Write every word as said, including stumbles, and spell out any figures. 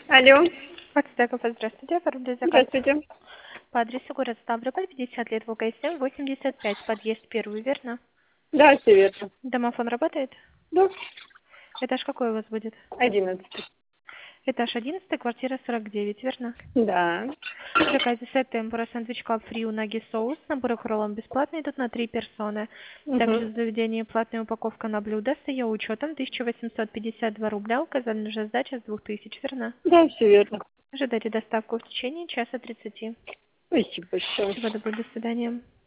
Алло, Ацтеков, здравствуйте. Оформлю заказ здравствуйте. по адресу город Ставрополь, пятьдесят лет, ВКСМ, восемьдесят пять, подъезд первый, верно? Да, все верно. Домофон работает? Да, Этаж какой у вас будет? одиннадцать. Этаж одиннадцать, квартира сорок девять, верно? Да. В заказе сет темпура, сэндвич клаб фри, унаги соус, наборы кроллом бесплатные, идут на три персоны. Угу. Также в заведении платная упаковка на блюдо с ее учетом тысяча восемьсот пятьдесят два рубля, указали уже сдача с двух тысяч, верно? Да, все верно. Ожидайте доставку в течение часа тридцати. Спасибо большое. Всего доброго, до свидания.